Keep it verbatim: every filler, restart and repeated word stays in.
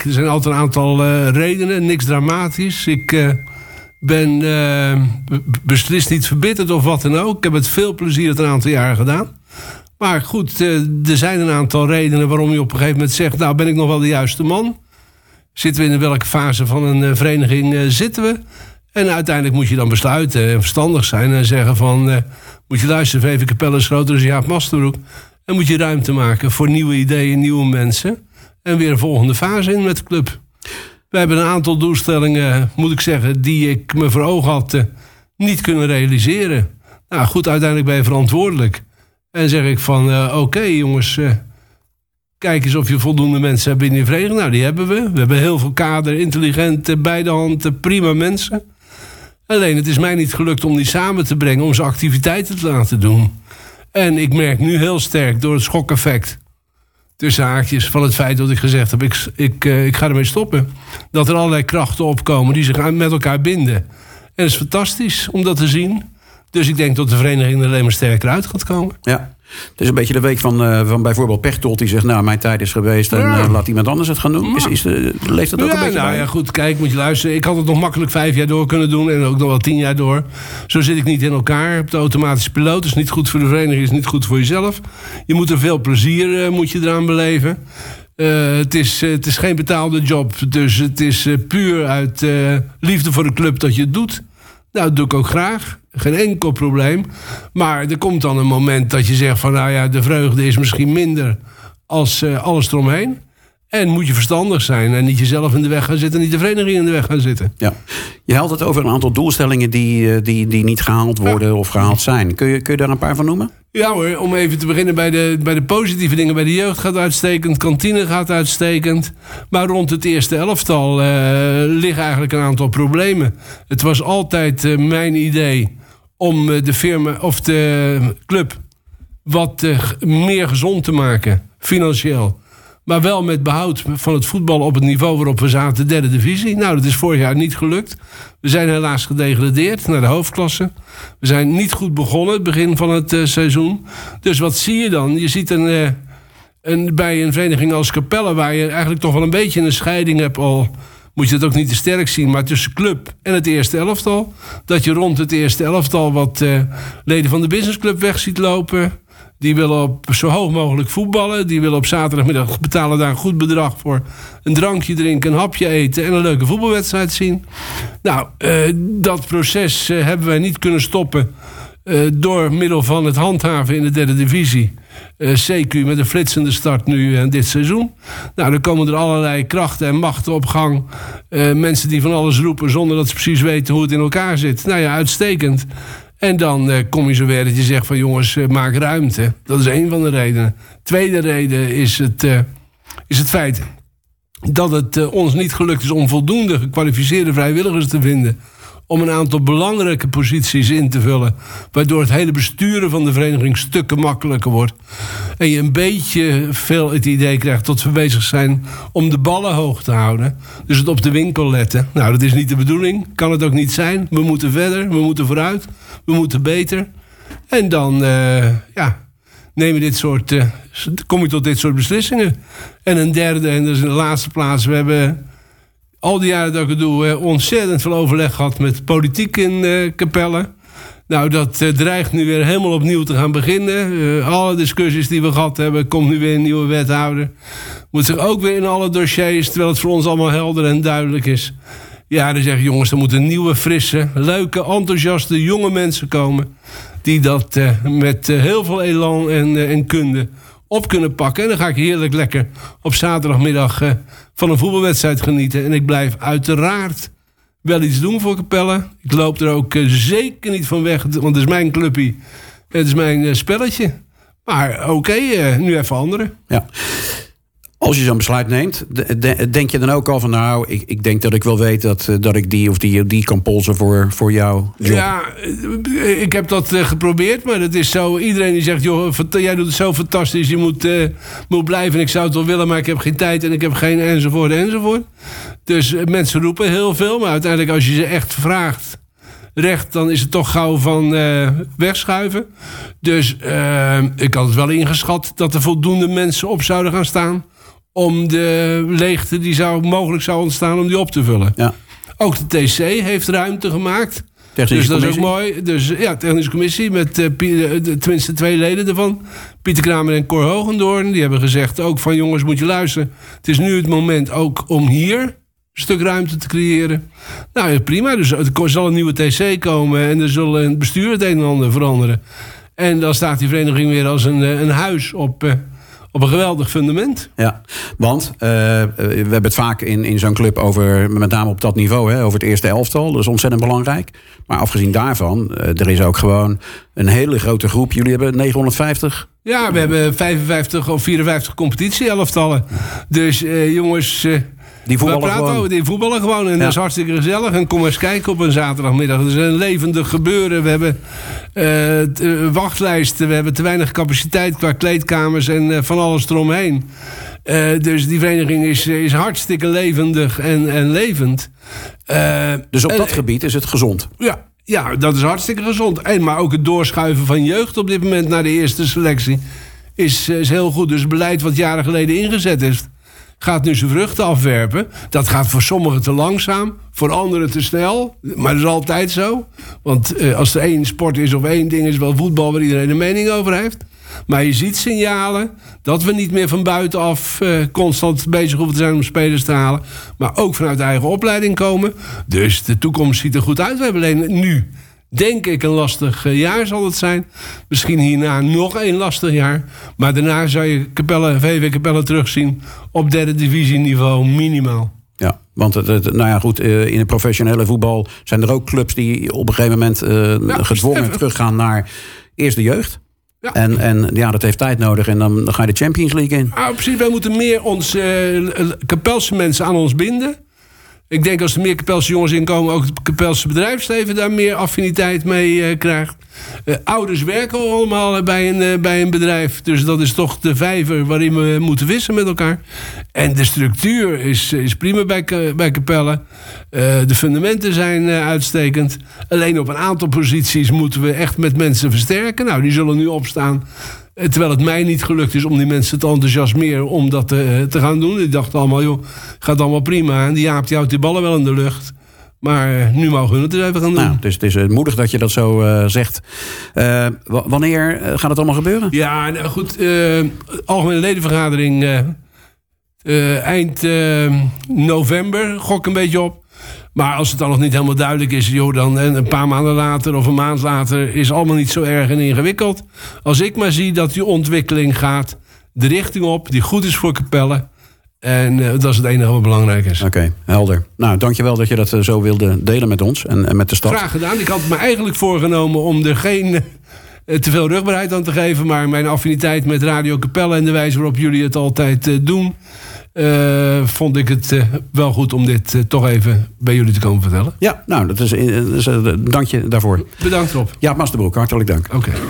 Er zijn altijd een aantal uh, redenen, niks dramatisch. Ik uh, ben uh, beslist niet verbitterd of wat dan ook. Ik heb het veel plezier het een aantal jaren gedaan. Maar goed, uh, er zijn een aantal redenen waarom je op een gegeven moment zegt... nou, ben ik nog wel de juiste man? Zitten we in welke fase van een uh, vereniging uh, zitten we? En uiteindelijk moet je dan besluiten en verstandig zijn en zeggen van... Uh, moet je luisteren, V V Capelle is groter dan Jaap Masterbroek. En moet je ruimte maken voor nieuwe ideeën, nieuwe mensen... en weer een volgende fase in met de club. We hebben een aantal doelstellingen, moet ik zeggen... die ik me voor ogen had uh, niet kunnen realiseren. Nou goed, uiteindelijk ben je verantwoordelijk. En zeg ik van, uh, oké okay, jongens... Uh, kijk eens of je voldoende mensen hebt in die vereniging. Nou, die hebben we. We hebben heel veel kader, intelligente, bij de hand, prima mensen. Alleen, het is mij niet gelukt om die samen te brengen... om ze activiteiten te laten doen. En ik merk nu heel sterk door het schokeffect... tussen haakjes van het feit dat ik gezegd heb... ik, ik, uh, ik ga ermee stoppen. Dat er allerlei krachten opkomen die zich met elkaar binden. En het is fantastisch om dat te zien. Dus ik denk dat de vereniging er alleen maar sterker uit gaat komen. Ja. Het is een beetje de week van, uh, van bijvoorbeeld Pechtold... die zegt, nou, mijn tijd is geweest en ja. uh, laat iemand anders het gaan doen. Is, is de, leeft dat ook ja, een beetje nou bij? Ja, goed, kijk, moet je luisteren. Ik had het nog makkelijk vijf jaar door kunnen doen... en ook nog wel tien jaar door. Zo zit ik niet in elkaar. Op de automatische piloot is niet goed voor de vereniging... is niet goed voor jezelf. Je moet er veel plezier uh, moet je eraan beleven. Uh, het, is, uh, het is geen betaalde job. Dus het is uh, puur uit uh, liefde voor de club dat je het doet. Nou, dat doe ik ook graag. Geen enkel probleem. Maar er komt dan een moment dat je zegt van... nou ja, de vreugde is misschien minder als uh, alles eromheen. En moet je verstandig zijn en niet jezelf in de weg gaan zitten... en niet de vereniging in de weg gaan zitten. Ja. Je haalt het over een aantal doelstellingen die, die, die niet gehaald worden ja. of gehaald zijn. Kun je, kun je daar een paar van noemen? Ja hoor, om even te beginnen bij de, bij de positieve dingen. Bij de jeugd gaat uitstekend, kantine gaat uitstekend. Maar rond het eerste elftal uh, liggen eigenlijk een aantal problemen. Het was altijd uh, mijn idee om uh, de firma of de club wat uh, meer gezond te maken, financieel. Maar wel met behoud van het voetbal op het niveau waarop we zaten, derde divisie. Nou, dat is vorig jaar niet gelukt. We zijn helaas gedegradeerd naar de hoofdklasse. We zijn niet goed begonnen, het begin van het uh, seizoen. Dus wat zie je dan? Je ziet een, uh, een, bij een vereniging als Capelle... waar je eigenlijk toch wel een beetje een scheiding hebt... al moet je het ook niet te sterk zien... maar tussen club en het eerste elftal. Dat je rond het eerste elftal wat uh, leden van de businessclub weg ziet lopen... Die willen op zo hoog mogelijk voetballen. Die willen op zaterdagmiddag betalen daar een goed bedrag voor. Een drankje drinken, een hapje eten en een leuke voetbalwedstrijd zien. Nou, uh, dat proces uh, hebben wij niet kunnen stoppen... Uh, door middel van het handhaven in de derde divisie. Uh, C Q met een flitsende start nu uh, dit seizoen. Nou, dan komen er allerlei krachten en machten op gang. Uh, mensen die van alles roepen zonder dat ze precies weten hoe het in elkaar zit. Nou ja, uitstekend. En dan uh, kom je zover dat je zegt van jongens, uh, maak ruimte. Dat is één van de redenen. Tweede reden is het, uh, is het feit dat het uh, ons niet gelukt is om voldoende gekwalificeerde vrijwilligers te vinden. Om een aantal belangrijke posities in te vullen. Waardoor het hele besturen van de vereniging stukken makkelijker wordt. En je een beetje veel het idee krijgt dat we bezig zijn om de ballen hoog te houden. Dus het op de winkel letten. Nou, dat is niet de bedoeling. Kan het ook niet zijn. We moeten verder. We moeten vooruit. We moeten beter. En dan, uh, ja, neem je dit soort, uh, kom je tot dit soort beslissingen. En een derde, en dat is in de laatste plaats, we hebben al die jaren dat ik het doe, ontzettend veel overleg gehad met politiek in uh, Capelle. Nou, dat uh, dreigt nu weer helemaal opnieuw te gaan beginnen. Uh, alle discussies die we gehad hebben, komt nu weer een nieuwe wethouder. Moet zich ook weer in alle dossiers, terwijl het voor ons allemaal helder en duidelijk is. Ja, dan zeg je, jongens, er moeten nieuwe, frisse, leuke, enthousiaste, jonge mensen komen. Die dat uh, met uh, heel veel elan en, uh, en kunde op kunnen pakken. En dan ga ik heerlijk lekker op zaterdagmiddag uh, van een voetbalwedstrijd genieten. En ik blijf uiteraard wel iets doen voor Capelle. Ik loop er ook uh, zeker niet van weg, want het is mijn clubje. Het is mijn uh, spelletje. Maar oké, okay, uh, nu even anderen. Ja. Als je zo'n besluit neemt, denk je dan ook al van... nou, ik, ik denk dat ik wel weet dat, dat ik die of die, die kan polsen voor, voor jouw job. Ja, ik heb dat uh, geprobeerd, maar dat is zo... Iedereen die zegt, joh, jij doet het zo fantastisch, je moet, uh, moet blijven. Ik zou het wel willen, maar ik heb geen tijd en ik heb geen enzovoort enzovoort. Dus uh, mensen roepen heel veel, maar uiteindelijk als je ze echt vraagt... recht, dan is het toch gauw van uh, wegschuiven. Dus uh, ik had het wel ingeschat dat er voldoende mensen op zouden gaan staan... om de leegte die zou, mogelijk zou ontstaan, om die op te vullen. Ja. Ook de T C heeft ruimte gemaakt. Technische dus dat commissie. is ook mooi. Dus ja, technische commissie met uh, Pie- de, tenminste twee leden ervan. Pieter Kramer en Cor Hogendoorn. Die hebben gezegd ook van jongens, moet je luisteren. Het is nu het moment ook om hier een stuk ruimte te creëren. Nou ja, prima. Dus er zal een nieuwe T C komen en er zal een bestuur het een en ander veranderen. En dan staat die vereniging weer als een, een huis op... Uh, Op een geweldig fundament. Ja, want uh, we hebben het vaak in, in zo'n club over, met name op dat niveau, hè, over het eerste elftal. Dat is ontzettend belangrijk. Maar afgezien daarvan, uh, er is ook gewoon een hele grote groep. Jullie hebben negenhonderdvijftig? Ja, we hebben vijfenvijftig of vierenvijftig competitie-elftallen. Dus uh, jongens... Uh, Die voetballen we praten gewoon. Over, die voetballen gewoon. En ja. Dat is hartstikke gezellig. En kom eens kijken op een zaterdagmiddag. Het is een levendig gebeuren. We hebben uh, t, uh, wachtlijsten. We hebben te weinig capaciteit qua kleedkamers. En uh, van alles eromheen. Uh, dus die vereniging is, is hartstikke levendig en, en levend. Uh, dus op en, dat gebied is het gezond? Ja. Ja, dat is hartstikke gezond. En, maar ook het doorschuiven van jeugd op dit moment naar de eerste selectie is, is heel goed. Dus het beleid wat jaren geleden ingezet is, gaat nu zijn vruchten afwerpen. Dat gaat voor sommigen te langzaam, voor anderen te snel. Maar dat is altijd zo. Want uh, als er één sport is of één ding is, wel voetbal waar iedereen een mening over heeft. Maar je ziet signalen dat we niet meer van buitenaf uh, constant bezig hoeven te zijn om spelers te halen. Maar ook vanuit de eigen opleiding komen. Dus de toekomst ziet er goed uit. We hebben alleen nu, denk ik, een lastig uh, jaar zal het zijn. Misschien hierna nog één lastig jaar. Maar daarna zou je Capelle, V V Capelle terugzien op derde divisieniveau minimaal. Ja, want het, het, nou ja, goed, uh, in het professionele voetbal zijn er ook clubs die op een gegeven moment uh, ja, gedwongen even teruggaan naar eerste jeugd. Ja. En, en ja, dat heeft tijd nodig en dan, dan ga je de Champions League in. Ah, precies, wij moeten meer ons uh, Capelse mensen aan ons binden. Ik denk als er meer Capelse jongens inkomen, ook het Capelse bedrijfsleven daar meer affiniteit mee uh, krijgt. Uh, ouders werken allemaal bij een, uh, bij een bedrijf. Dus dat is toch de vijver waarin we moeten vissen met elkaar. En de structuur is, is prima bij, bij Capelle. Uh, de fundamenten zijn uh, uitstekend. Alleen op een aantal posities moeten we echt met mensen versterken. Nou, die zullen nu opstaan. Terwijl het mij niet gelukt is om die mensen te enthousiasmeren om dat te, te gaan doen. Die dachten allemaal, joh, gaat allemaal prima. En die Jaap die houdt die ballen wel in de lucht. Maar uh, nu mogen we het dus even gaan doen. Nou, dus het is uh, moedig dat je dat zo uh, zegt. Uh, w- wanneer uh, gaat het allemaal gebeuren? Ja, nou goed. Uh, algemene ledenvergadering uh, uh, eind uh, november. Gok een beetje op. Maar als het dan nog niet helemaal duidelijk is, joh, dan een paar maanden later of een maand later is allemaal niet zo erg en ingewikkeld. Als ik maar zie dat die ontwikkeling gaat de richting op die goed is voor Capelle. En uh, dat is het enige wat belangrijk is. Oké, okay, helder. Nou, dankjewel dat je dat uh, zo wilde delen met ons en, en met de stad. Graag gedaan. Ik had me eigenlijk voorgenomen om er geen uh, te veel rugbaarheid aan te geven. Maar mijn affiniteit met Radio Capelle en de wijze waarop jullie het altijd uh, doen, Uh, vond ik het uh, wel goed om dit uh, toch even bij jullie te komen vertellen. Ja, nou, dat is, uh, dus, uh, dank je daarvoor. Bedankt, Rob. Jaap Masterbroek, hartelijk dank. Oké. Okay.